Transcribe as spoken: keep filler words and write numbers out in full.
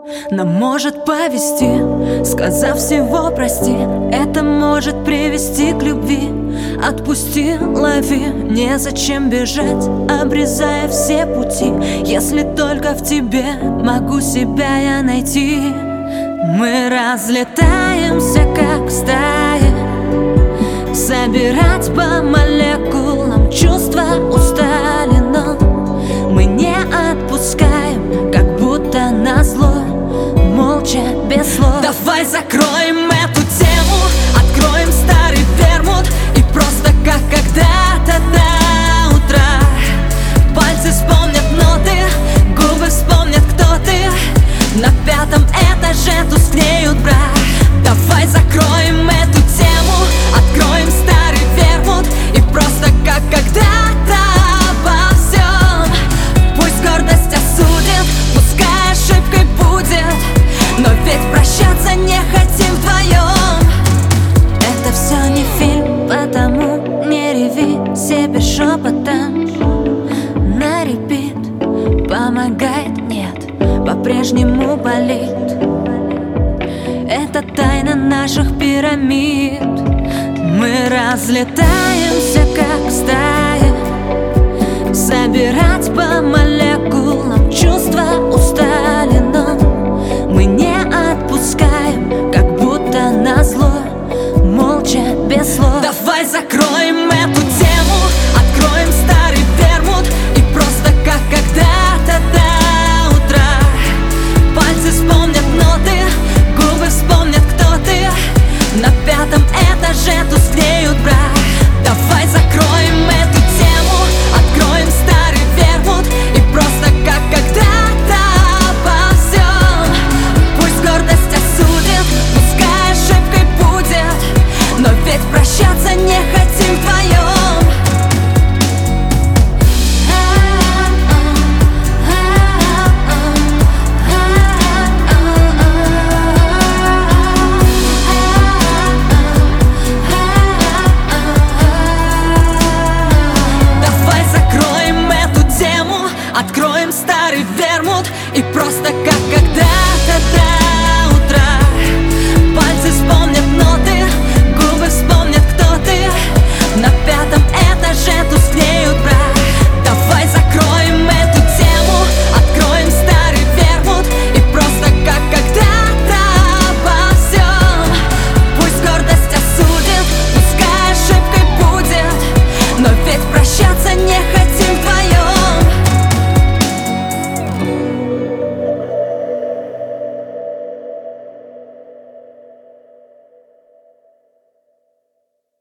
Нам может повести, сказав всего прости. Это может привести к любви. Отпусти, лови, незачем бежать, обрезая все пути. Если только в тебе могу себя я найти. Мы разлетаемся, как стая, собирать по молекулам чувства устали, но мы не отпускаем, как будто назло, молча, без слов. Давай закроем эту тему, откроем старый вермут и просто как когда-то до утра. Пальцы вспомнят ноты, губы вспомнят, кто ты. На пятом этаже тускнеют бра. Давай закроем эту тему, откроем старый вермут и просто как когда-то обо всем. Пусть гордость осудит, пускай ошибкой будет, но ведь прощаться не хотим вдвоем. Это все не фильм, потому не реви себе шепотом. На репит помогает, нет, по-прежнему болит. Это тайна наших пирамид. Мы разлетаемся, как стая, собирать по молекулам чувства устали, но мы не отпускаем, как будто назло, молча, без слов. Давай закроем эту тему, откроем старый вермут и просто как когда-то до утра. Пальцы вспомнят ноты, губы вспомнят, кто ты. На пятом этаже тускнеют бра. Давай закроем эту тему, откроем старый вермут и просто как когда-то обо всем. Пусть гордость осудит, пускай ошибкой будет, но ведь прощаться не хотим вдвоем. Откроем старый вермут и просто как когда-то до утра. Пальцы вспомнят ноты, губы вспомнят, кто ты. На пятом этаже тускнеют бра.